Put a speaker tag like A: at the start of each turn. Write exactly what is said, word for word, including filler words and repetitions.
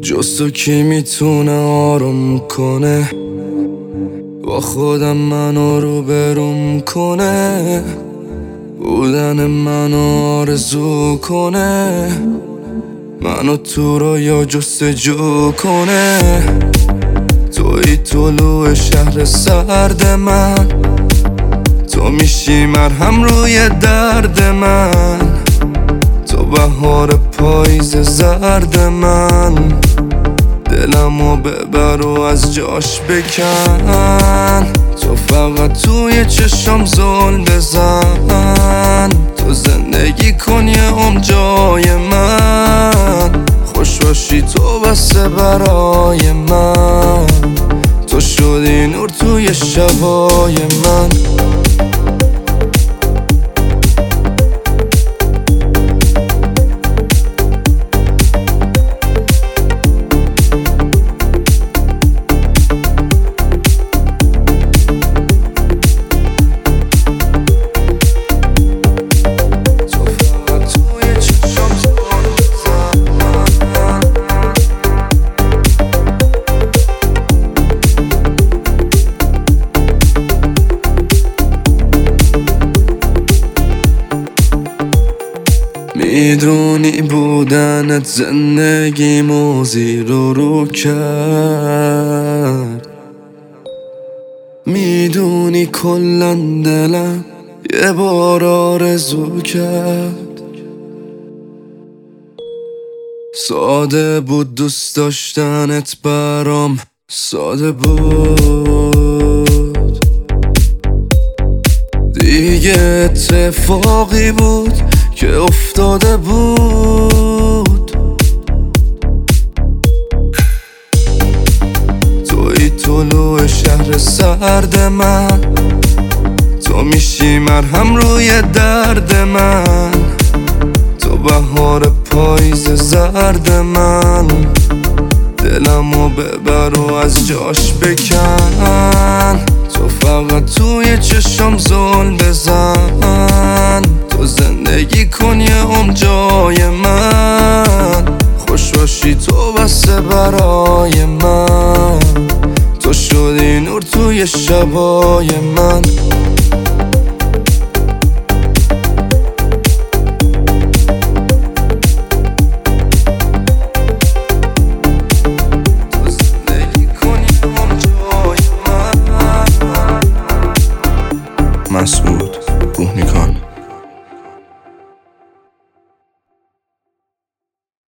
A: جز تو کی میتونه آروم کنه، با خودم منو روبروم کنه، بودن منو آرزو کنه، منو تو رو یا جستجو کنه. توی طلوع شهر سرد من، تو میشی مرهم روی درد من، تو بهار پاییز زرد من. دلمو ببر و از جاش بکن، تو فقط توی چشم زل بزن، تو زندگی کن یه عمر جای من، خوش باشی تو بسه برای من، تو شدی نور توی شبای من. میدونی بودنت زندگیمو زیر و رو کرد، میدونی کلن دلم یه بار آرزو کرد. ساده بود دوست داشتنت برام، ساده بود دیگه اتفاقی بود که افتاده بود. توی طلوع شهر سرد من، تو میشی مرهم روی درد من، تو بهار پاییز زرد من. دلمو ببر و از جاش بکن، تو فقط توی چشم زل بزن، تو زندگی کن یه عمر جای من، خوش باشی تو بسه برای من، تو شدی نور توی شبای من.